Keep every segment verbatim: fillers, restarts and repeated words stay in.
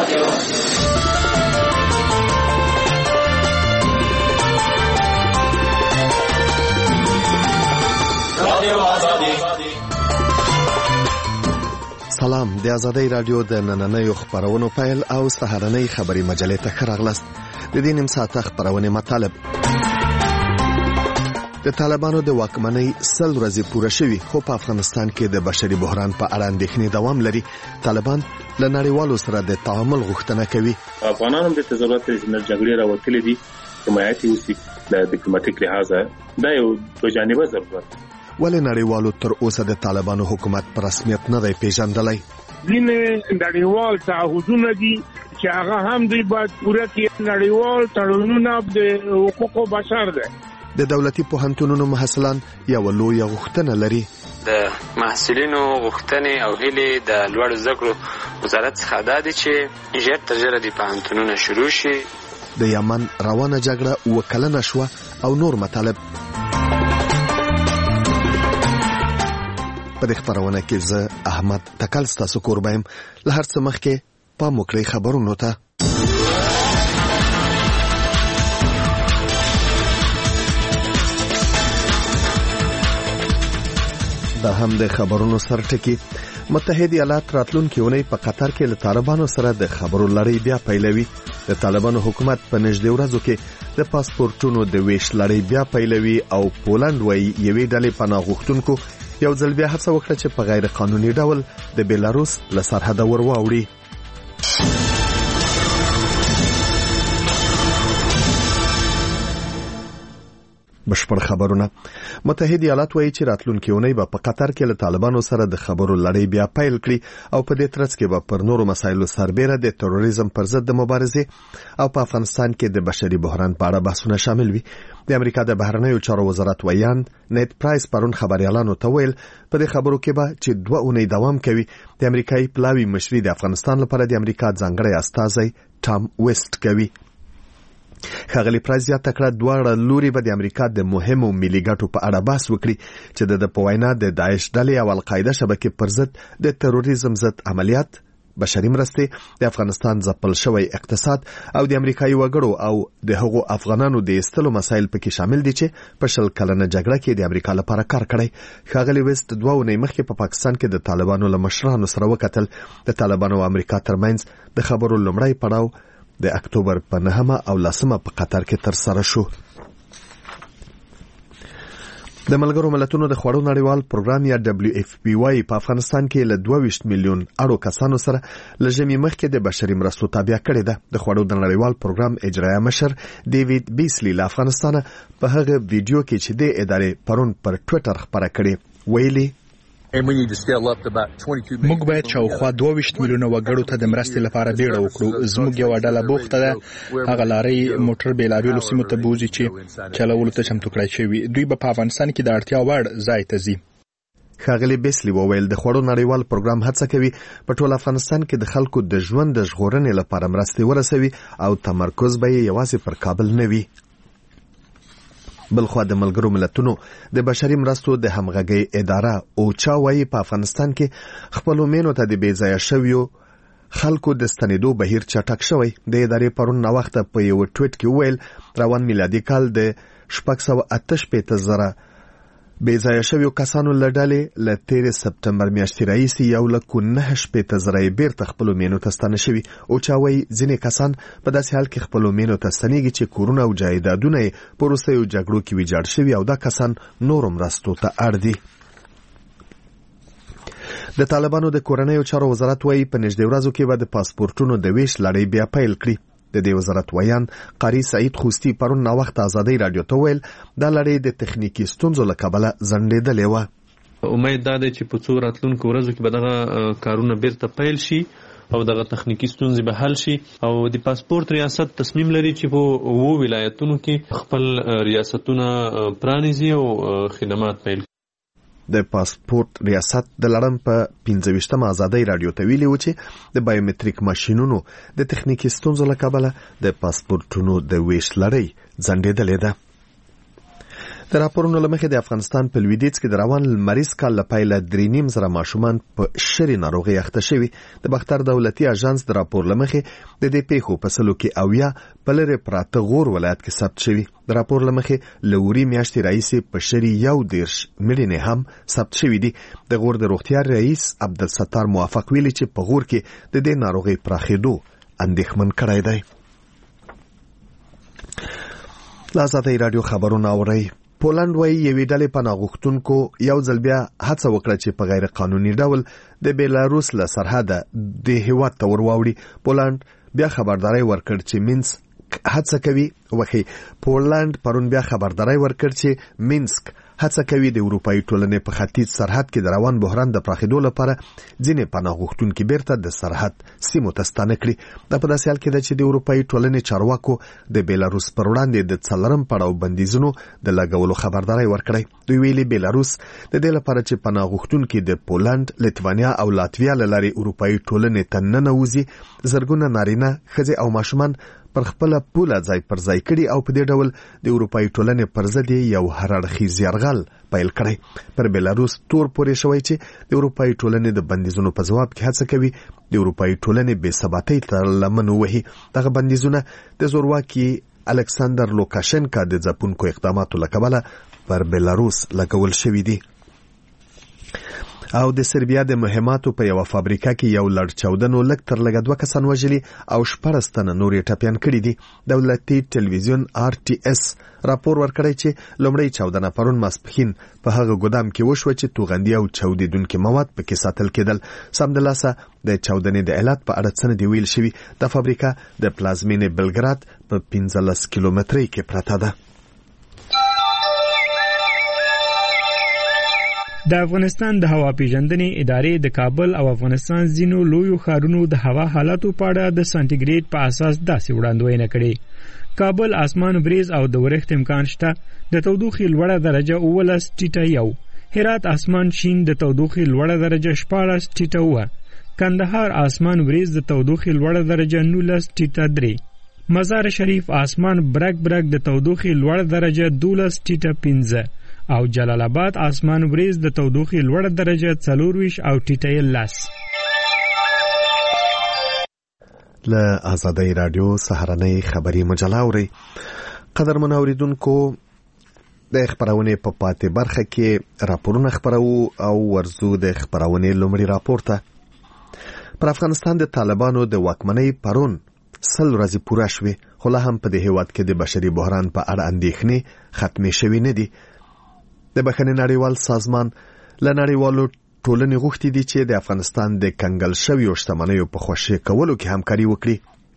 سلام، د آزادۍ رادیو د نننیو خبرونو پیل او سهارنۍ خبري مجلې ته ښه راغلاست. د دې نیم ساعته خبرونې مطالب: د طالبانو د واکمنۍ سل ورځې پوره شوي، خو په افغانستان کې د بشري بحران په اړه اندېښنې دوام لري. طالبان له نړیوالو سره د تعامل غوښتنه کوي. افغانانو د ضرورت د جګړې راوتلې دي، حمایت اوسي د ډیپلوماټیک لحاظه دا یو دوه جانبه ضرورت. ولې نړیوالو تر اوسه د طالبانو حکومت په رسمیت نه دی پیژندلی؟ ځینې نړیوال تعهدونه دي چې هغه هم دوی باید پوره کړي. نړیوال تړونونه د حقوقو بشر دی. د دولتي پوهنتونونو محصلان یو لویه غوښتنه لري. د محصلینو غوښتنې او هیلې د لوړ زده کړو وزارت څخه دا دي چې ژر تر ژره د پوهنتونونه شروع شي. د یمن روانه جګړه اوه کلنه شوه او نور مطالب. په دې خبرونه کې زه احمد تکل ستاسو کوربایم. له هر څه مخکې پام وکړئ خبرونو ته. دا هم د خبرونو سرټکی. متحده ایالات راتلونکي اونۍ په قطر کې له طالبانو سره د خبرو لړۍ بیا پیلوي. د طالبانو حکومت په نږدې ورځو کې د پاسپورتونو د ویش لړۍ بیا پیلوي او پولند وایي یوې ډلې پناه غوښتونکو یو ځل بیا هڅه وکړه چې په غیر قانوني ډول د بیلاروس له سرحده ور واوړي. بشپړ خبرونه. متحده ایالات وایي چې راتلونکي اونۍ به په قطر کې له طالبانو سره د خبرو لړۍ بیا پیل کړي او په دې ترڅ کې به پر نورو مسایلو سربېره د تروریزم پر ضد د مبارزې او په افغانستان کې د بشري بحران په اړه بحثونه شامل وي. د امریکا د بهرنیو چارو وزارت ویان نیت پرایس پرون خبريالانو ته ویل په دې خبرو کې به چې دوه اونۍ دوام کوي. د امریکایي پلاوي مشري د افغانستان لپاره د امریکا ځانګړی استازی ټام ویسټ کوي. ښاغلي پرایس زیاته کړه دواړه لوري به د امریکا د مهمو ملي ګټو په اړه بحث وکړي چې د په وینا د داعش ډلې او القاعده شبکې پر ضد د تروریزم ضد عملیات، بشري مرستې، د افغانستان ځپل شوی اقتصاد او د امریکایي وګړو او د هغو افغانانو د ایستلو مسایل پکې شامل دي چې په شل کلنه جګړه کې د امریکا لپاره کار کړی. ښاغلي ویسټ دوه اونۍ مخکې په پاکستان کې د طالبانو له مشرانو سره وکتل. د طالبانو او امریکا ترمنځ د خبرو لومړی پړاو د اکتوبر په نهمه او لسمه په قطر کې تر سره شو. د ملګرو ملتونو د خوړو نړیوال پروګرام یا دبليو اف پی واي په افغانستان کې له دوه ویشت میلیون اړو کسانو سره لژمي مخکې د بشري مرستو تابع کړي ده. د خوړو د نړیوال پروګرام اجرایه مشر ډیوډ بیسلی له افغانستان په هغه ویډیو کې چې د ادارې پرون پر ټوئیټر خبره کړي ویلي موږ باید شاوخوا دوه ویشت میلیونه وګړو ته د مرستې لپاره بیړه وکړو. زموږ یو ډله بوخته ده، هغه لارې موټر بیلابیلو سیمو ته بوزي چې چلولو ته چمتو کړای شوي. دوی به په افغانستان کې د اړتیا وړ ځای ته ځي. ښاغلي بیسلی وویل د خوړو نړیوال پروګرام هڅه کوي په ټول افغانستان کې د خلکو د ژوند د ژغورنې لپاره مرستې ورسوي او تمرکز به یې یوازې پر کابل نه وي. بلخوا د ملګرو ملتونو د بشري مرستو د همغږۍ اداره اوچا وایي په افغانستان کې خپلو مینو ته د بې ځایه شویو خلکو د ستنېدو بهیر چټک شوی. د ادارې پرون ناوخته په یو ټویټ کې وویل روان میلادي کال د شپږ سوه اته شپېته زره بې ځایه شویو کسانو له ډلې له تېرې سپټمبر میاشتې راهیسې یو لک نهه شپېته زره یې بیرته خپلو مینو ته ستانه شوي. اوچا وایي ځینې کسان په داسې حال کې خپلو مینو ته ستنېږي چې کورونه او جایدادونه یې په وروستیو جګړو کې ویجاړ شوي او دا کسان نورو مرستو ته اړ دي. د طالبانو د کورنیو چارو وزارت وایي په نږدې ورځو کې به د پاسپورتونو د ویش لړۍ بیا پیل کړي. د دې وزارت ویان قاری سعید خوستی پرون ناوخت آزادۍ رادیو ته ویل دا لړۍ د تخنیکی ستونزو له کبله ځنډېدلې وه. امید دا دی چې په څو راتلونکو ورځو کې به دغه کارونه بیرته پیل شي او دغه تخنیکی ستونزې به حل شي او د پاسپورت ریاست تصمیم لري چې په اوو ولایتونو کې خپل ریاستونه پرانیزي او خدمات پیل. د پاسپورت ریاست د لړم په پنځه ویشتمه آزادۍ رادیو ته ویلي و چې د بایومټریک ماشینونو د تخنیکی ستونزو له کبله د پاسپورتونو د ویش لړۍ ځنډېدلې ده. د راپورونو لمخې د افغانستان په لویدیځ کې د روان لمریز کال لپاره درې نیم زره ماشومان په شری ناروغي اخته شوي. د بختر دولتي اژانس د راپور لمخې د دې پیښو په سلو کې اویا په لری پراته غور ولایت کې ثبت شوي. د راپور لمخې لوري میاشتې رئیس په شری یو دیرش ملینه هم ثبت شوي دي. د غور د روغتیا رئیس عبدالستار موافق ویلي چې په غور کې د دې ناروغي پراخېدو اندېښمن کړی دی. لازمي رادیو خبرونه اوري. پولند وایي یوې ډلې پناه غوښتونکو یو ځل بیا هڅه وکړه چې په غیر قانوني ډول د بیلاروس له سرحده د هیواد ته ورواوړي. پولند بیا خبرداري ورکړ چې مینسک هڅه کوي وخی پولند پرون بیا خبرداري ورکړ چې مینسک هڅه کوي د اروپאי ټولنې په ختیځ سرحد کې د روان بحران د پراخېدو لپاره ځینې پناه غوښتونکي بیرته د سرحد سیمو ته ستانه کړي. دا په داسې حال کې ده چې د اروپאי ټولنې چارواکو د بیلاروس پر وړاندې د څلورم پړاو بندیزونو د لګولو خبرداري ورکړی. دوی ویلي بیلاروس د دې لپاره چې پناه غوښتونکي د پولند، لیتوانیا او لاتویا له لارې اروپאי ټولنې ته ننوځي زرګونه نارینه، ښځې او ماشومان پر خپل پوله ځای پر ځای کړي او په دې ډول د اروپאי ټولنې پر ضد یو هرړخیز یرغل پیل کړی. پر بیلاروس تور پورې شوی چې د اروپאי ټولنې د بندیزونو په جواب کې هڅه کوي د اروپאי ټولنې بې ثباتۍ ته لمن ووهي. دغه بندیزونه د زورواکي الکساندر لوکاشنکا د ځپونکو اقداماتو له کبله پر بیلاروس لګول شوي دي. او د سربیا د مهماتو په یو فابریکه کې یو لړ چاودنو لږ تر لږه دوه کسان وژلي او شپږ تنه نورې ټپیان کړي دي. دولتي ټلویزیون آر ټي اس راپور ورکړی چې لومړی چاودنه پرون ماسپښین په هغه ګودام کې وشوه چې توغندي او چاودیدونکي مواد پکې ساتل کېدل. سمدلاسه د چاودنې د علت په اړه څه نه دی ویل شوي. د فابریکه د پلازمینې بلګراد په پنځلس کیلومترۍ کې پرته ده. د افغانستان د هوا پیژندنې ادارې د کابل او افغانستان ځینو لویو ښارونو د هوا حالاتو په اړه د سانټیګریډ په اساس داسې وړاندوینه کړې. کابل اسمان وریځ او د ورښت امکان شته، د تودوخې لوړه درجه اوولس ټیټه یو، هرات اسمان شین د تودوخې لوړه درجه شپاړس ټیټه اوه، کندهار اسمان وریځ د تودوخې لوړه درجه نولس ټیټه درې، مزار شریف اسمان برګ برګ د تودوخې لوړه درجه دولس ټیټه پنځه او جلال آباد اسمان وریځ د تودوخې لوړه درجه څلورویشت او ټیټه لس. له آزادۍ رادیو سهارنۍ خبري مجله اورئ. قدرمن اوریدونکو، د خبرونې په پاتې برخه کې راپورونه خبرو او ورزو د خبرونې لومړی راپور ته. پر افغانستان د طالبانو د واکمنۍ پرون سل ورځې پوره شوې، خو لا هم په دې هیواد کې د بشري بحران په اړه اندېښنې ختمې شوې نه دي. د بخښنې نړیوال سازمان له نړیوالو ټولنې غوښتي دي چې د افغانستان د کنګل شویو شتمنیو په خوشي کولو کې همکاري وکړي.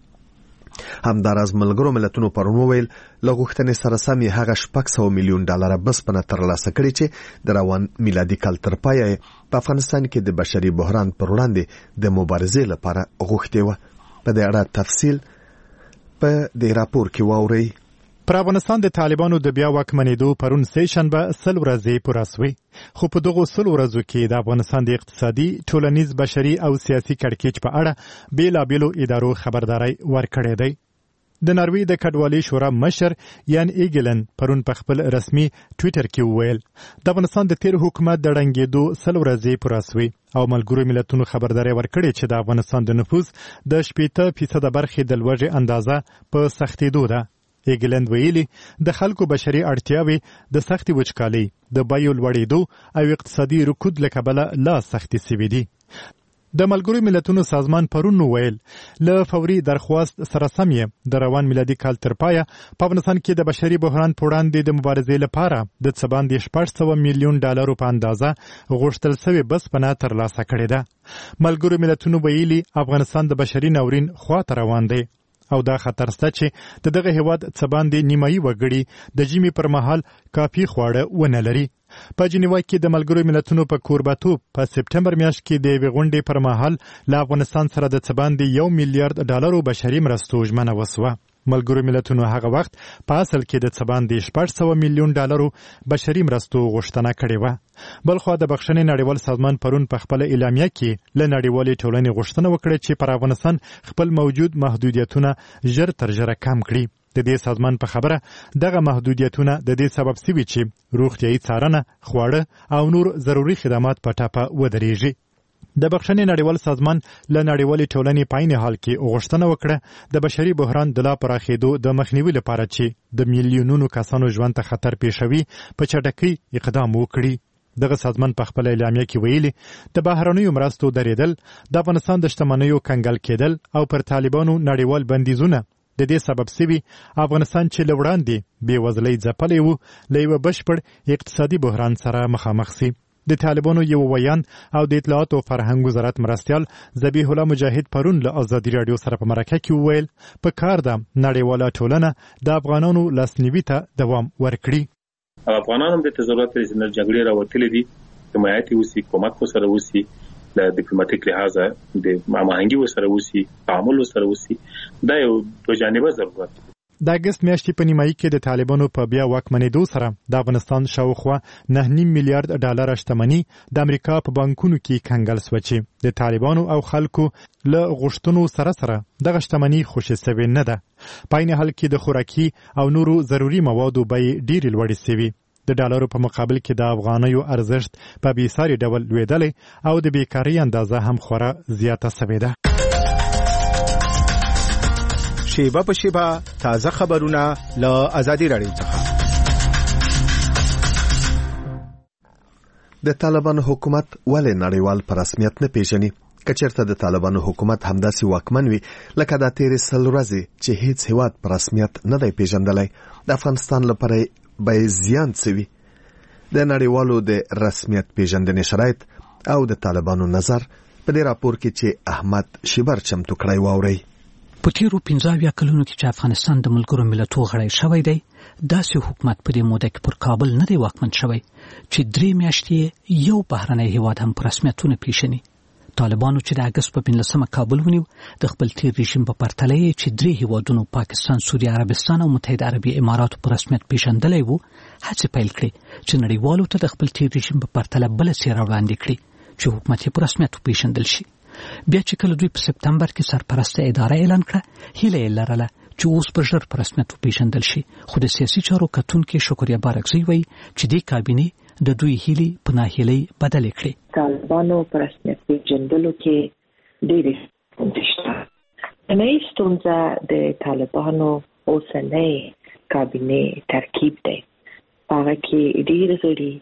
همداراز ملګرو ملتونو پرون وویل له غوښتنې سره سم یې هغه شپږ سوه میلیون ډالره بسپنه ترلاسه کړې چې د روان میلادي کال تر پایه په افغانستان کې د بشري بحران پر وړاندې د مبارزې لپاره غوښتې وه. په دې اړه تفصیل په دې راپور کې واورئ. پر افغانستان د طالبانو د بیا واکمنېدو پرون سه شنبه سل ورځې پوره شوې، خو په دغو سل ورځو کې د افغانستان د اقتصادي، ټولنیز، بشري او سیاسي کړکېچ په اړه بیلابیلو ادارو خبرداري ورکړې دی. د ناروې د کډوالۍ شورا مشر یان ایګلن پرون په خپل رسمي ټویټر کې وویل د افغانستان د تیر حکومت د ړنګېدو سل ورځې پوره شوې او ملګرو ملتونو خبرداري ورکړې چې د افغانستان د نفوس د شپېته فیصده برخې د لوږې اندازه په سختېدو ده. ایګلند ویلي د خلکو بشري اړتیاوې د سختې وچکالۍ، د بیو لوړېدو او اقتصادي رکود له کبله لا سختې سوي دي. د ملګرو ملتونو سازمان پرون ویل له فوري درخواست سره سم یې د روان میلادي کال تر پایه په افغانستان کې د بشري بحران په وړاندې د مبارزې لپاره د څه باندې شپږ سوه میلیون ډالرو په اندازه غوښتل سوې بسپنه ترلاسه کړې ده. ملګرو ملتونو ویلي افغانستان د بشري ناورین خواته روان دی او دا خطر شته چې د دغه هیواد څه باندې نیمایي وګړي د ژمي پر مهال کافي خواړه ونه لري. په جنیوا کې د ملګرو ملتونو په کوربتوب په سپټمبر میاشت کې د یوې غونډې پر مهال له افغانستان سره د څه باندې یو میلیارډ ډالرو بشري مرستو ژمنه وسوه. ملګرو ملتونو هغه وخت په اصل کې د څه باندې شپږ سوه میلیون ډالرو بشري مرستو غوښتنه کړې وه. بلخوا د بخښنې نړیوال سازمان پرون په خپله اعلامیه کې له نړیوالې ټولنې غوښتنه وکړه چې پر افغانستان خپل موجود محدودیتونه ژر تر ژره کم کړي. د دې سازمان په خبره دغه محدودیتونه د دې سبب سوي چې روغتیايي څارنه، خواړه او نور ضروري خدمات په ټاپه ودرېږي. د بخښنې نړیوال سازمان له نړیوالې ټولنې په عین حال کې غوښتنه وکړه د بشري بحران د لا پراخېدو د مخنیوي لپاره چې د میلیونونو کسانو ژوند ته خطر پیښوي په چټکۍ اقدام وکړي. دغه سازمان په خپل اعلامیه کې ویلي د بهرنیو مرستو درېدل، د افغانستان د شتمنیو کنګل کېدل او پر طالبانو نړیوال بندیزونه د دې سبب سوي افغانستان چې له وړاندې بېوزلۍ ځپلی و له یوه بشپړ اقتصادي بحران سره مخامخ سي. د طالبانو یو ویان او د اطلاعات او فرهنګ وزارت مرستیال ذبیح الله مجاهد پرون له ازادي راډیو سره په مرکه کې وویل په کار ده نړیواله ټولنه د افغانانو لاسنیوي ته دوام ورکړي. افغانان هم د ضرورت لري چې جګړې راوتلې دي حمایت وسی، کومک وسره وسی، د ډیپلوماټیک لحاظ د هماهنګي وسره وسی، تعامل وسره وسی. دا یو دوه جانبه ضرورت. د اګست میاشتې په نیمایي کې د طالبانو په بیا واکمنېدو سره د افغانستان شاوخوا نه نیم میلیارډ ډالر شتمني د امریکا په بانکونو کې کنګل سوه چې د طالبانو او خلکو له غوښتنو سره سره دغه شتمني خوشې سوې نه ده. په عین حال کې د خوراکي او نورو ضروري موادو بیې ډېرې لوړې سوي. د ډالرو په مقابل کې د افغانیو ارزښت په بېساري ډول لوېدلی او د بیکارۍ اندازه هم خورا زیاته سوې ده. شیبه په شیبه تازه خبرونه له ازادي راډیو څخه. د طالبانو حکومت ولې نړیوال په رسمیت نه پیژني؟ که چېرته د طالبانو حکومت همداسې واکمن وي لکه دا تېرې سل ورځې چې هیڅ هیواد په رسمیت نه دی پیژندلی، د افغانستان لپاره به زیان څه وي؟ د نړیوالو د رسمیت پیژندنې شرایط او د طالبانو نظر په دې راپور کې چې احمد شیبر چمتو کړی واورئ. په تیرو پنځه اویا کلونو کې چې افغانستان د ملګرو ملتو غړی شوی دی، داسې حکومت په دې موده کې پر کابل نه دی واکمن شوی چې درې میاشتې یو بهرنی هیواد هم په رسمیتونه پیژني. طالبانو چې د اګست په پنځلسمه کابل ونیو، د خپل تیر رژیم په پرتله یې چې درې هیوادونو پاکستان، سوریه عربستان او متحده عربي اماراتو په رسمیت پیژندلی وو، هڅې پیل کړې چې نړیوالو ته د خپل تیر رژیم په پرتله بله څېره وړاندې کړي چې حکومت یې په رسمیت وپیژندل شي. بیا چې کله دوی په سپتمبر کې سرپرسته اداره اعلان کړه، هیله یې لرله چې اوس به ژر په رسمیت وپیژندل شي. خو د سیاسي چارو کتونکي شکریا بارکزی وایي چې دې کابینې د دوی هیلې په ناهیلۍ بدلې کړې. طالبانو په رسمیت پیژندلو کې ډېرې ستونزې شته. نوې ستونزه د طالبانو اوسنۍ کابینې ترکیب دی. هغه کې ډېر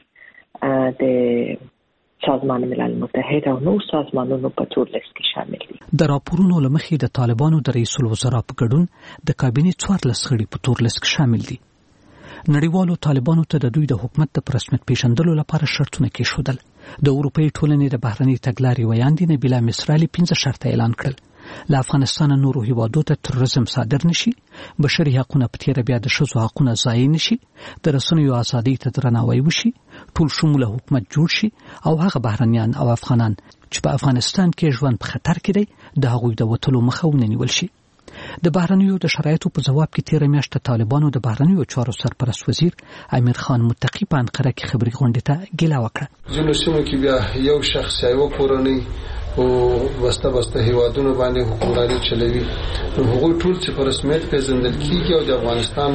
غړي د سازمان ملل متحد او نور سازمانونو په تور لیست کې شامل دي. د راپورونو له مخې د طالبانو د رئیس الوزرا په ګډون د کابینې څوارلس غړي په تور لیست کې شامل دي. نړیوالو طالبانو ته د دوی د حکومت د رسمیت پیژندلو لپاره شرطونه کېښودل. د اروپایي ټولنې د بهرنۍ تګلارې ویاندې نبیله مصرالي پنځه شرطه اعلان کړل. له افغانستان نورو هیوادو ته تروریزم صادر نشي، بشري حقونه په تیره بیا د ښځو حقونه ضایع نشي، د رسنیو ازادۍ ته درناوی وشي، ټول شموله حکومت جوړ شي او هغه بهرنیان او افغانان چې په افغانستان کې ژوند په خطر کې دی د هغوی د وتلو مخه ونیول شي. د بهرنیو د شرایطو په جواب کې تیره میاشت طالبانو د بهرنیو چارو سرپرست وزیر امیر خان متقی په انقره کې خبري غونډې ته ګیله وکړه. ځینو سیمو کې بیا یو شخص یو کورنۍ او وسته بسته هیوادونو باندې حکومراني چلوي. هغوی ټول چې په رسمیت پیژندل کیږي او د افغانستان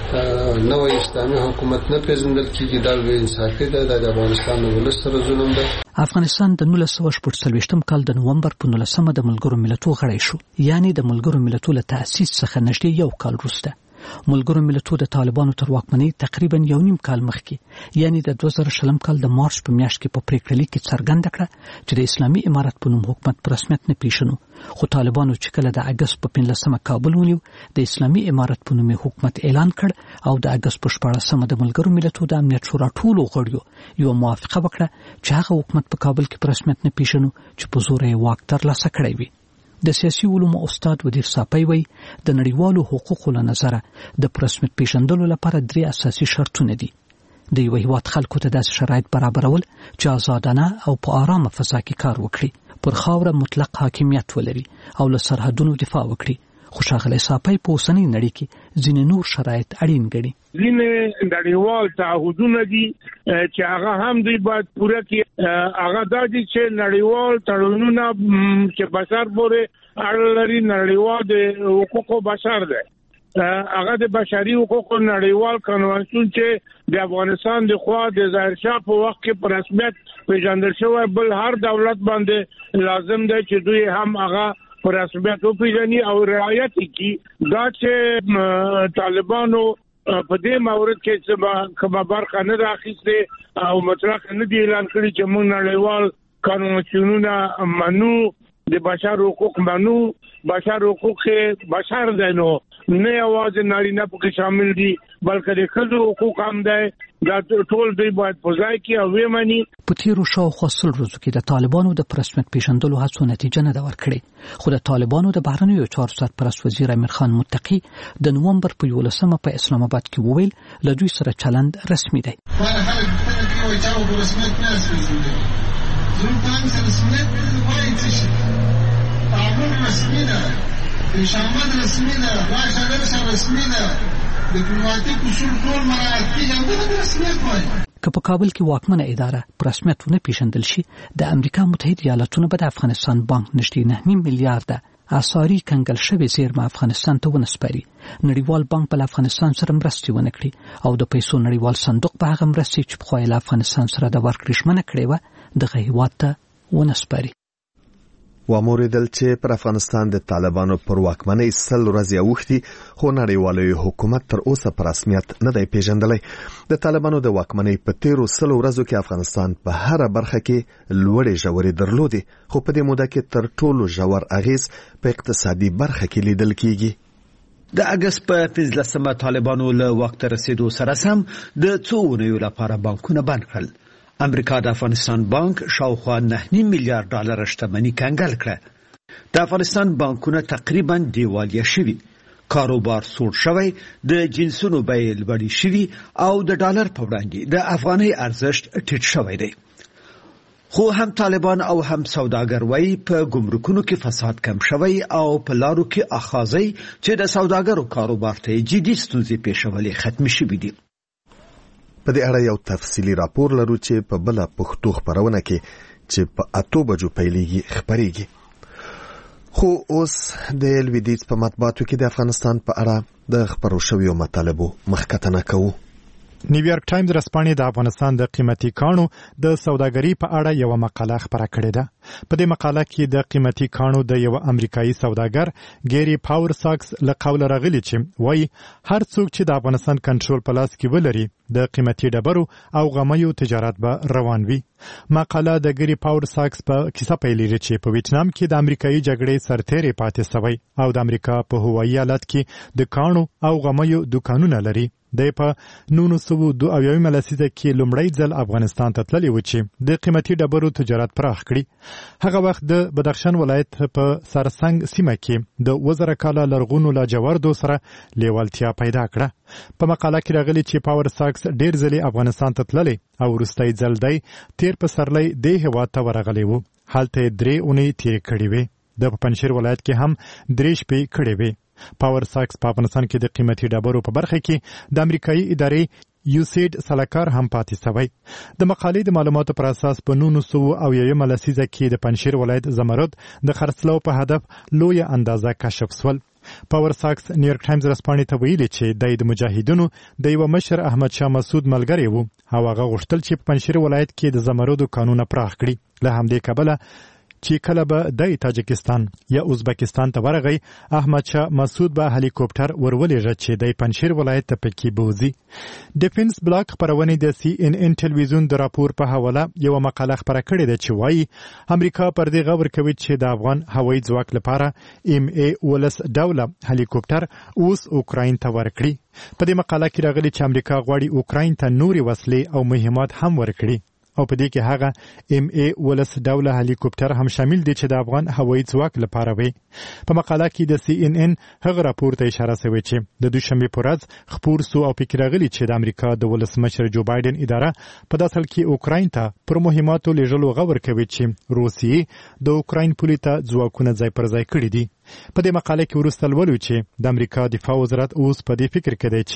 نوې اسلامي حکومت نه پیژندل کیږي، دا بې انصافي ده. د افغانستان ولس سره ظلم ده. افغانستان د نولس سوه شپږ څلوېښتم کال د نومبر په نولسمه د ملګرو ملتو غړی شو، یعنی د ملګرو ملتو له تأسیس څخه نږدې یو کال وروسته. ملګرو ملتو د طالبانو تر واکمنۍ تقریبا یو نیم کال مخکې، یعنی د دوه زره شلم کال د مارچ په میاشت کې په پریکړه لیک کې څرګنده کړه چې د اسلامي امارت په نوم حکومت په رسمیت نه پیژنو. خو طالبانو چې کله د اګست په پنځلسمه کابل ونیو، د اسلامي امارت په نوم حکومت اعلان کړ او د اګست په شپاړسمه د ملګرو ملتو د امنیت شورا ټولو غړیو یو موافقه وکړه چې هغه حکومت په کابل کې په رسمیت نه پیژنو چې په زور یې واک ترلاسه کړی وي. د سیاسي علومو استاد ودیر صافی وایي د نړیوالو حقوقو له نظره د رسمیت پیژندلو لپاره درې اساسي شرطونه دي. د یو هیواد خلکو ته داسې شرایط برابرول چې آزادانه او په آرامه فضا کې کار وکړي، پر خاوره مطلق حاکمیت ولري او له سرحدونو دفاع وکړي. خو ښاغلی صافی په اوسنۍ نړۍ کې ځینې نور شرایط اړین ګڼي. ځینې نړیوال تعهدونه دي چې هغه هم دوی باید پوره کړي. هغه دا دي چې نړیوال تړونونه چې بشر پورې اړه لري، نړیوال د حقوقو بشر دی. هغه د بشري حقوقو نړیوال کنوانسیون چې د افغانستان د خوا د ظاهر شاه په وخت کې په رسمیت پیژندل شوی بل هر دولت باندې لازم دی چې دوی هم هغه په رسمیت وپیژني او رعایت کړي. دا چې طالبانو په دې مورد کې چې کومه برخه نه راخیسته او مطلق نه دی اعلان کړی چې موږ نړیوال کنوانسیونونه منو د بشر حقوق منو بشر حقوق بشر دی نو نه یوازې نارینه پکې شامل دي بلکې د ښځو حقوق هم دی دا ټول دوی باید په ځای کې او ومني. په تیرو شاوخوا سل ورځو کې د طالبانو د رسمیت پیژندلو هڅو نتیجه نه ده ورکړې خو د طالبانو د بهرنیو چارو سرپرست وزیر امیر خان متقي د نومبر په یولسمه په اسلام آباد کې وویل له دوی سره چلند رسمي دی. رسمي ده پیشامد رسمي ده راشه درشه رسمي ده ډیپلوماټیک اصول ټول مراعات کیږي دا رسمیت وایي. که په کابل کې واکمنه اداره په رسمیت ونه پیژندل شي د امریکا متحده ایالاتونو به د افغانستان بانک نږدې نه نیم میلیارډ اساري کنګل شوی زیرمه افغانستان ته ونسپاري. نړیوال بانک په افغانستان سره مرستې ونه کړي او د پیسو نړیوال صندوق په هغه مرستې چې په خوایله افغانستان سره د ورکړې ژمنه کړې و دغه هیواد ته ونسپاري. واموریدل چې پر افغانستان د طالبانو پر واکمنۍ سل ورځې اوښتي خو نړیوالي حکومت تر اوسه په رسمیت نه دی پیژندلی. د طالبانو د واکمنۍ په تیرو سل ورځو کې افغانستان په هر برخه کې لوړې ژورې درلودي خو په دې موده کې تر ټولو ژور اغیز په اقتصادي برخه کې لیدل کیږي. د اگست په پنځلسمه طالبانو له وخت رسیدو سره سم د څو اونیو لپاره بانکونه بند کړل. امریکا د افغانستان بانک شاوخوا نه نیم میلیارډ ډالر شتمنۍ کنګل کړه. د افغانستان بانکونه تقریبا دیوالیه شوي، کاروبار سوړ شوی، د جنسونو بیې لوړې شوي او د ډالر په وړاندې د افغانۍ ارزښت ټیټ شوی دی. خو هم طالبان او هم سوداګر وایي په ګمرکونو کې فساد کم شوی او په لارو کې اخاذي چې د سوداګرو کاروبار ته جدي ستونزې پیښولې ختم شوي دي. په دې اړه یو تفصیلی راپور لرو چې په بل پښتو خبرونه کې چې په اتو بجو پیلېږي خبريږي. خو اوس د لویدیځ په مطبوعاتو کې د افغانستان په اړه د خبرو شویو مطالبو مخکتنه کوو. نیویارک ټایمز رسپانې د افغانستان د قیمتي کانو د سوداګرۍ په اړه یو مقاله خبره کړې ده. په دې مقاله کې د قیمتي کانو د یو امریکایي سوداګر ګيري پاور ساکس له قوله راغلی چې وایي هر څوک چې د افغانستان کنټرول په لاس کې ولري د قیمتي ډبرو او غمیو تجارت به روان وي. مقاله د ګيري پاور ساکس په کیسه پیلېږي چې په ویتنام کې د امریکایي جګړې سرتېري پاتې شوی او د امریکا په هوایي ایالت کې د کانو او غمیو دکانونه لري. د په نونو سوو دو اویاوي ملسیزه کې لومړی ځل افغانستان ته تللی و چې د قیمتي ډبرو تجارت پراخ کړي. هغه وخت د بدخشان ولایت په سرسنګ سیمه کې د وزره کاله لرغونو لاجوردو سره لیوالتیا پیدا کړه. په مقاله کې راغلي چې پاور ساکس ډیر ځلې افغانستان ته تللی او وروستی ځل دی تیر پسرلی د هیواد ته ورغلی و. هلته درې اونۍ تیر کړي وي. د پنځشیر ولایت کې هم درې شپې کړي وي. پاور ساکس په افغانستان کې د قیمتي ډبرو په برخه کې د امریکایي ادارې یوسید سلاکار هم پاتې شوی. د مقالې د معلوماتو پر اساس په نونو سو او یوه لسیزه کې د پنځشیر ولایت زمرد د خرڅلاو په هدف لوی اندازه کشف شول. پاور ساکس نیویارک ټایمز رسپانې ته ویلي چې د مجاهدینو د یو مشر احمد شاه مسعود ملګری وو او هغه غوښتل چې په پنځشیر ولایت کې د زمردو قانون پراخ کړي. له همدې کبله چې کله به د تاجکستان یا ازبکستان ته ورغی احمد شاه مسعود به هلیکوپټر ورولېږه چې د پنځشیر ولایت ته پکې بوزي. ډیفنس بلاک خبرونه د سی ان ان ټلویزیون د راپور په حواله یو مقاله خبره کړې ده چې وایي امریکا پر دې غور کوي چې د افغان هوایي ځواک لپاره ام ای ولس ډوله هلیکوپټر اوس اوکراین ته ورکړي. په دې مقاله کې راغلي چې امریکا غواړي اوکراین ته نوري وسلې او مهمات هم ورکړي او په دې کې هغه ام ای ولس ډوله هلیکوپټر هم شامل دي چې د افغان هوایي ځواک لپاره وي. په مقاله کې د سی ان ان هغه راپور ته اشاره شوې چې د دوشنبه په ورځ خبر سو او فکر غلي چې د امریکا د ولسمشر جو بایدن اداره په داسل کې اوکراین ته پر مهماتو لېږلو غوړ کوي چې روسیې د اوکراین پولیسو ځواکونه ځای پر ځای کړی دي. په دې مقاله کې ورسته ولوي چې د امریکا دفاع وزارت اوس په دې فکر کې دی چې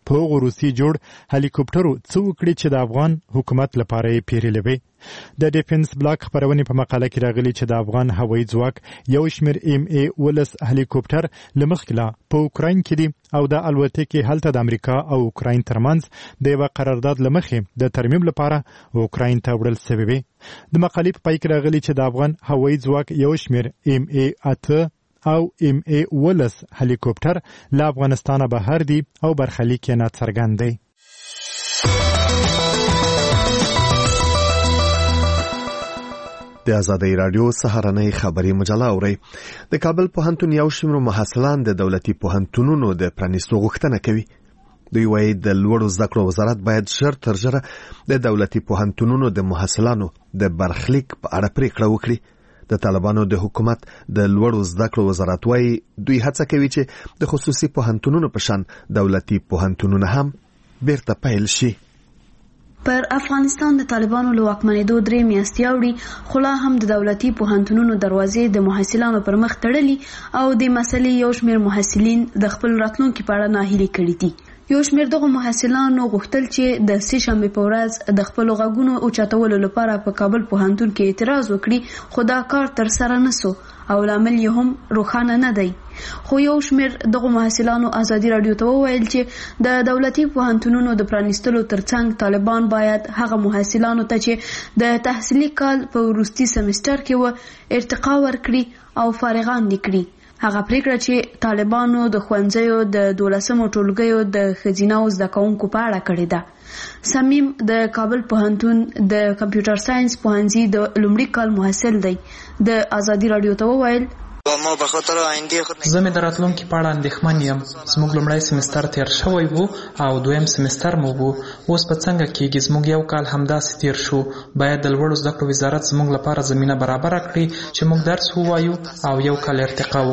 په روسي جوړ هلیکوپټرو څو کړي چې د افغان حکومت لپاره یې پیرلې وي. د ډیفنس بلاک خبرونه په مقاله کې راغلي چې د افغان هوایي ځواک یو شمېر ام ای ولس هلیکوپټر لمخکله په اوکراین کې دي او د الوتکې هلته د امریکا او اوکراین ترمنځ د یو قرارداد لمخې د ترمیم لپاره اوکراین ته وړل شوی وي. د مقالې په پای کې راغلي چې د افغان هوایي ځواک یو شمېر ام ای اته او ام ای ولس هلیکوپټر له افغانستانه بهر دي او برخلیک یې ناڅرګند دی. د آزادۍ رادیو سهارنۍ خبري مجله اوري. د کابل پوهنتون یو شمېر محصلان د دولتي پوهنتونونو د پرانیستو غوښتنه کوي. دوی وایي د لوړو زده کړو وزارت باید ژر تر ژره د دولتي پوهنتونونو د محصلانو د برخلیک په اړه پریکړه وکړي. د طالبانو د حکومت د لوړو زده کړو وزارت وایي دوی هڅه کوي چې د خصوصي پوهنتونونو په شان دولتي پوهنتونونه هم بیرته پیل شي. پر افغانستان د طالبانو له واکمنېدو درې میاشتې اوړي، خو لا هم د دولتي پوهنتونونو دروازې د محصلانو پر مخ تړلي او د مسلې یو شمېر محصلین د خپل راتلونکي په اړه ناهیلي کړي دي. یو شمېر دغه محصلانو غوښتل چې د سې شنبې په ورځ د خپل غږونو اوچتولو لپاره په کابل پوهنتون کې اعتراض وکړي، خو دا کار تر سره نسو او لامل یې هم روښانه نه دی. خو یو شمېر دغه محصلانو ازادي رادیو ته وویل چې د دولتي پوهنتونونو د پرانیستلو ترڅنګ طالبان باید هغه محصلانو ته چې د تحصیلي کال په وروستي سمستر کې و ارتقا ورکړي او فارغان دي کړي. هغه پریکړه چې طالبانو د ښوونځیو د دولسمو ټولګیو د ښځینه او زده کوونکو په اړه کړې ده. صمیم د کابل پوهنتون د کمپیوټر ساينس پوهنځي د لومړي کال محصل دی. د آزادي رادیو ته وویل زه مې د راتلونکي په اړه اندېښمن یم. زموږ لومړی سمستر تیر شوی وو او دویم سمستر مو وو. اوس په څنګه کېږي؟ زموږ یو کال همداسې تیر شو. باید د لوړو زده کړو وزارت زموږ لپاره زمینه برابره کړي چې موږ درس ووایو او یو کال ارتقا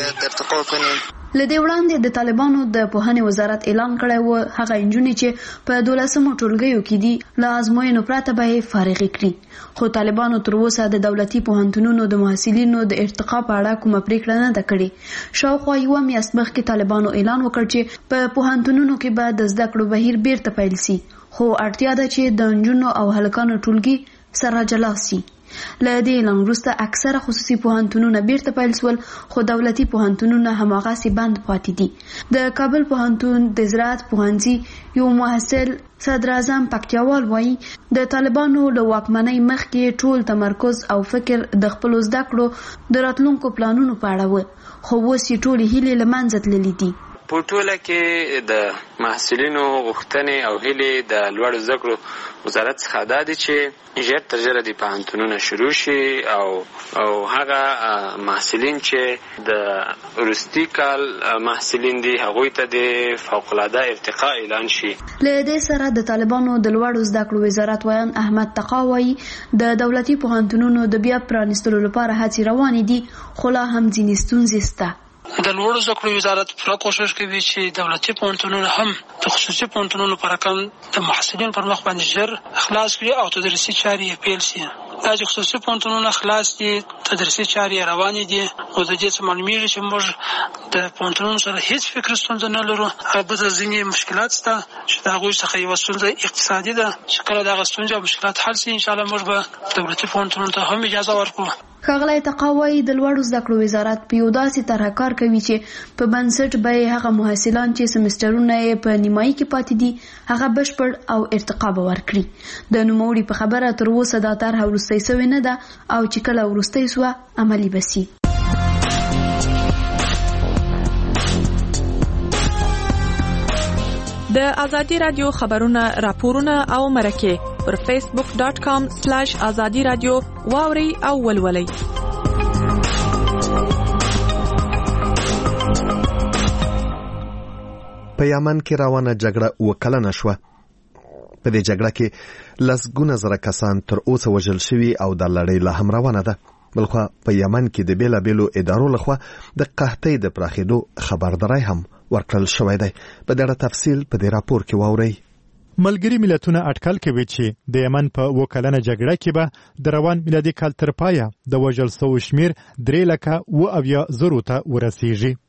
وکړو. له دې وړاندې د طالبانو د پوهنې وزارت اعلان کړی و هغه نجونې چې په دولسمو ټولګیو کې دي له ازموینو پرته به یې فارغې کړي. خو طالبانو تر اوسه د دولتي پوهنتونونو د محصلینو د ارتقا په اړه کومه پریکړه نه ده کړې. شاوخوا یوه میاشت مخکې طالبانو اعلان وکړ چې په پوهنتونونو کې به د زده کړو بهیر بیرته پیل سي، خو اړتیا ده چې د نجونو او هلکانو ټولګي سره جلا سي. له دې اعلان وروسته اکثره خصوصي پوهنتونونه بیرته پیل سول، خو دولتي پوهنتونونه هماغسې بند پاتې دي. د کابل پوهنتون د زراعت پوهنځي یو محصل صدر اعظم پکتیاوال وایي د طالبانو له واکمنۍ مخکې ټول تمرکز او فکر د خپلو زده کړو د راتلونکو پلانونو په اړه و، خو اوس یې ټولې هیلې له منځه تللې دي. په ټوله کې د محصلینو غوښتنې او هیلې د لوړو زده کړو وزارت څخه دا دي چې ژر تر ژره د پوهنتونونه شروع شي او او هغه محصلین چې د وروستي کال محصلین دي هغوی ته د فوق العاده ارتقا اعلان شي. له دې سره د طالبانو د لوړو زده کړو وزارت ویان احمد تقاوی د دولتي پوهنتونونو د بیا پرانیستلو لپاره هڅې روانې دي، خو لا هم ځینې ستونزې شته. د لوړو زده کړو وزارت پوره کوشش کوي چې دولتي پوهنتونونه هم د خصوصي پوهنتونونو په رقم د محصلینو پر مخ باندې ژر خلاص کړي او تدریسي چارې یې پیل شي. دا چې خصوصي پوهنتونونه خلاص دي، تدریسي چارې یې روانې دي، نو د دې څه معلومیږي چې موږ د پوهنتونونو سره هیڅ فکري ستونزه نه لرو. البته ځینې مشکلات شته چې د هغوی څخه یوه ستونزه اقتصادي ده، چې کله دغه ستونزې او مشکلات حل شي انشاءالله موږ به دولتي پوهنتونونو ته هم اجازه ورکړو. ښاغلی تقاوی د لوړو زده کړو وزارت په یو داسې طرحه کار کوي چې په بنسټ به یې هغه محصلان چې سمسترونه یې په نیمایي کې پاتې دي هغه بشپړ او ارتقا به ورکړي. د نوموړي په خبره تر اوسه دا طرحه وروستۍ سوې نه ده او چې کله وروستۍ سوه عملي به سي. د آزادی رادیو خبرونه، راپورونه او مرکه پر فیسبوک ډاٹ کام سلیش آزادی رادیو واوري او ولولئ. په یمن کې روانه جګړه وکړه شوه. په دې جګړه کې لسګونه زره کسان تر اوسه وژل شوي او د لړۍ لا هم روانه ده. بلخوا په یمن کې د بیلابیلو ادارو لخوا د قحطۍ د پراخېدو خبرداری هم ورکړل شوی دی. په دې اړه تفصیل په دې راپور کې واورئ. ملګری ملتونه اټکل کوي چې د یمن په وکلنه جګړه کې به د روان میلادي کال تر پایه د وژل شوو شمیر درې لکه اوه اویا زرو ته ورسیږي.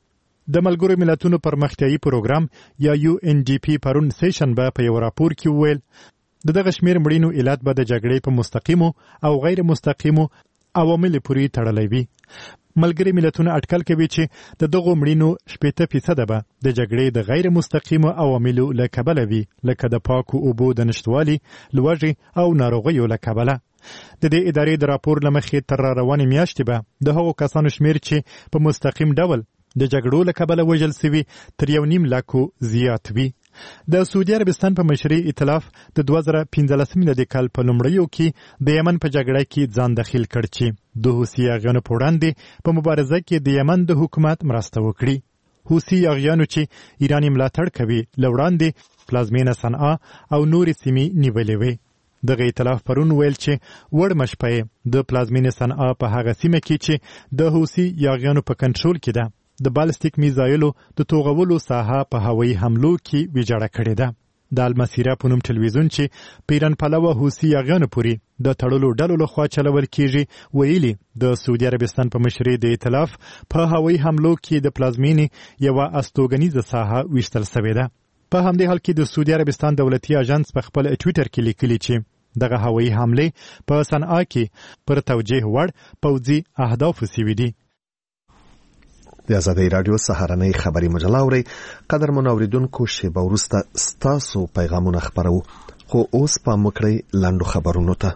د ملګرو ملتونو پرمختیایي پروګرام یا یو ان ډي پی پرون سه شنبه په یو راپور کې وویل د دغه شمیر مړینو علت به د جګړې په مستقیمو او غیر مستقیمو عواملو پورې تړلی وي. ملګري ملتونه اټکل کوي چې د دغو مړینو شپېته فیصده به د جګړې د غیر مستقیمو عواملو له کبله وي، لکه د پاکو اوبو د نشتوالي، لوږې او ناروغیو له کبله. د دې ادارې د راپور له مخې تر را روانې میاشتې به د هغو کسانو شمیر چې په مستقیم ډول د جګړو له کبله وژل سوي تر یو نیم لاکو زیات وي. د سعودي عربستان په مشرۍ ائتلاف د دوه زره پنځلس میلادي کال په لومړیو کې د یمن په جګړه کې ځان دخیل کړ چې د حوثي اغیانو په وړاندې په مبارزه کې د یمن د حکومت مرسته وکړي. حوثي اغیانو چې ایران ملاتړ کوي له وړاندې پلازمینه صنعا او نورې سیمې نیولې وې. دغه ائتلاف پرون ویل چې وړ مشپې د پلازمینې صنعا په هغه سیمه کې چې د حوثي اغیانو په کنټرول کې ده د بالستیک میزایلو د توغولو ساحه په هوایي حملو کې ویجاړه کړې ده. د المسیره په نوم ټلویزیون چې په ایران پلوه حوثي اغیانو پورې د تړلو ډلو لخوا چلول کیږي ویلي د سعودي عربستان په مشرۍ د ائتلاف په هوایي حملو کې د پلازمینې یوه استوګنیزه ساحه ویشتل سوې ده. په همدې حال کې د سعودي عربستان دولتي اژانس په خپل ټویټر کې لیکلي چې دغه هوایي حملې په صنعا کې پر توجیه وړ پوځي اهدافو سوي دي. د ازادۍ راډیو سهارنۍ خبري مجله اورئ. قدرمن اوریدونکو شیبه وروسته ستاسو پیغامونه خپرو، خو اوس پام وکړئ لاندو خبرونو ته.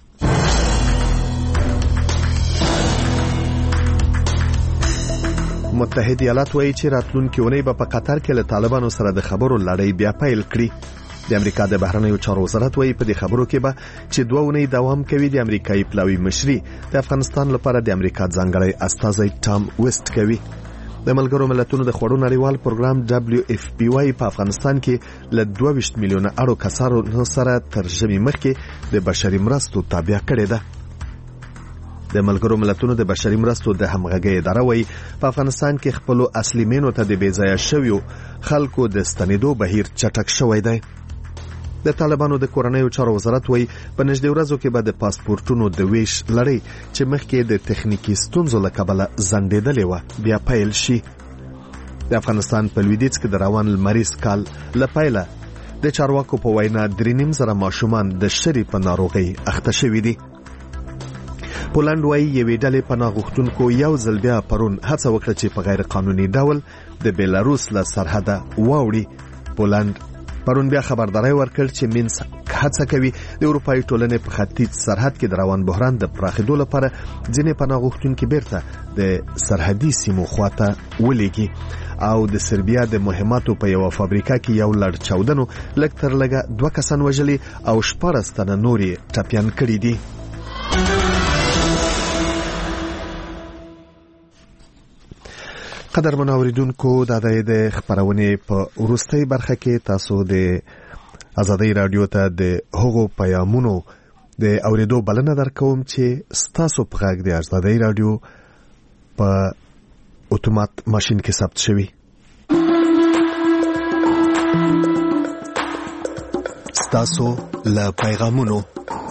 متحده ایالات وایي چې راتلونکي اونۍ به په قطر کې له طالبانو سره د خبرو لړۍ بیا پیل کړي. د امریکا د بهرنیو چارو وزارت وایي په دې خبرو کې به چې دوه اونۍ دوام کوي. د امریکایي پلاوي مشري د افغانستان لپاره د امریکا ځانګړی استازی ټام ویسټ کوي. د ملګرو ملتونو د خوړو نړیوال پروګرام دبليو اف پی وايي په افغانستان کې له دوه ویشت میلیونه اړو کسانو سره تر ژمي مخکې د بشري مرستو تابع کړې ده. د ملګرو ملتونو د بشري مرستو د همغږۍ اداره وایي په افغانستان کې خپل اصلي مینو ته د بې ځایه شویو خلکو د ستنېدو بهیر چټک شوی دی. د طالبانو د کورنیو چارو وزارت وایي په نږدې ورځو کې به د پاسپورتونو د ویش لړۍ چې مخکې د تخنیکي ستونزو له کبله ځنډېدلې وه بیا پیل شي. د افغانستان په لویدیځ کې د روان لمریز کال له پیله د چارواکو په وینا درې نیم زره ماشومان د شري په ناروغۍ اخته شوي دي. پولنډ وایي یوې ډلې پناه غوښتونکو یو ځل بیا پرون هڅه وکړه چې په غیر قانوني ډول د بیلاروس له سرحده واوړي. پولنډ پرون بیا خبرداري ورکړ چې مینسک هڅه کوي د اروپایي ټولنې په ختیځ سرحد کې د روان بحران د پراخېدو لپاره ځینې پناه غوښتونکي بیرته د سرحدي سیمو خواته ولېږي او د سربیا د مهماتو په یو فابریکه کې یو لړ چاودنو لږ تر لږه دوه کسان وژلي او شپاړس تنه نورې ټپیان کړي دي. قدرمن اوریدونکو د د خبرونې په وروستۍ برخه کې تاسو د ازادۍ رادیو ته د هغو پیغامونو د اوریدو بلنه درکوم چې ستاسو په غږ د ازادۍ رادیو په اتومات ماشين کې ثبت شوی. ستاسو له پیغامونو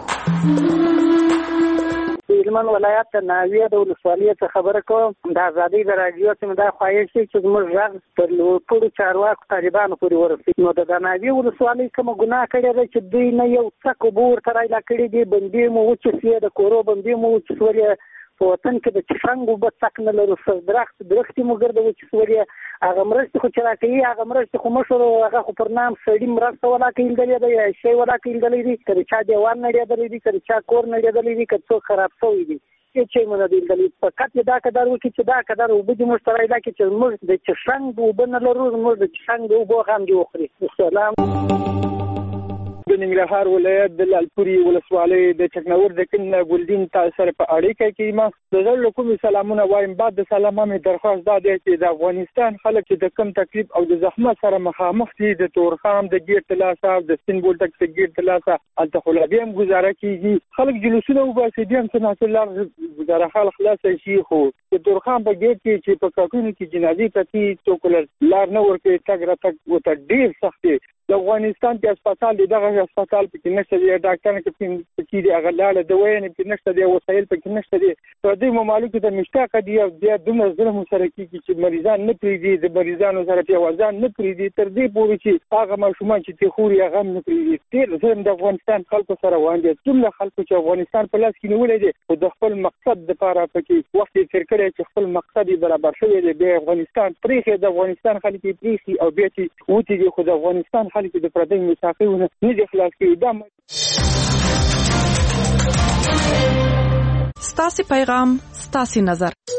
هلمند ولایت ناویه د ولسوالۍ څخه خبره کوم. د ازادۍ د راډیو څخه دا خواهش دی چې موږ غږ پر ټولو چارواکو طالبانو پورې ورسېږي. نو د ناویه ولسوالۍ کومه ګناه کړې ده چې دوی نه یو څک اوبه ورته رایله کړي دي، بندې مو وچې سوې، د کورو بندې مو وچې سولې. په وطن کې د چشنګ اوبه څک نه لرو، درخت درختې مو ګرده وچې سولې. هغه مرستې خو چې راکوي هغه مرستې خو مشر هغه خو پر نام سړي مرسته ولا کېدلې ده یا شی ولا کېدلې دي، که د چا دیوال نړېدلی دي، که د چا کور نړېدلی دي، که څوک خراب شوی دي، هېڅ شی مو نه دی لیدلی. فقط یې دا قدر وکړي چې دا قدر اوبه دې موږ ته رایله کړي چې موږ د چشنګ اوبه نه لرو، موږ د چشنګ د اوبو غم دې وخوري. سلام. د ننګرهار ولایت د لالپوري ولسوالۍ د چکنور د کن ګلدین تاسو سره په اړیکه کې ما د زړه کوم سلامونه وایم. بعد د سلامه مې درخواست دا دی چې د افغانستان خلک چې د کم تکلیف او د زحمت سره مخامخ دي، د تورخام د ګیر تلاسه د سپین بولدک د ګیر تلاسه الته خلابي هم گزاره کیږي، خلک جلوسونه وباسي، دي هم څه الله گزاره خلک خلاص شي. خو د تورخام په ګیر کې چې په کاکونو کې جنازي پتی څوک لار نه ورکوي، تګ را تګ وته ډیر سخت د افغانستان کې هسپتال دی دغه هسپتال کې نشته دی ډاکټر کې دی هغه لاله دوی نه کې نشته دی وسایل پکې نشته دي په دې ممالکو ته مشتاق دي او بیا دومره ظلم سره کیږي چې مریضان نه پریدي د مریضانو سره پیوځان نه پریدي تر دې پورې چې هغه ماشومان چې تخوري هغه نه پریدي ډېر ظلم د افغانستان خلکو سره وانجه څومره خلکو چې افغانستان په لاس کې نیولې دي او د خپل مقصد لپاره پکې وخت یې تیر کړی چې خپل مقصد برابر شوی دی د افغانستان پریخي د افغانستان خلک پریخي او بیا چې وتی دي خو د افغانستان خلک د پردي میثاقونه نه دي خلاص کړي دا ستاسي پیغام ستاسي نظر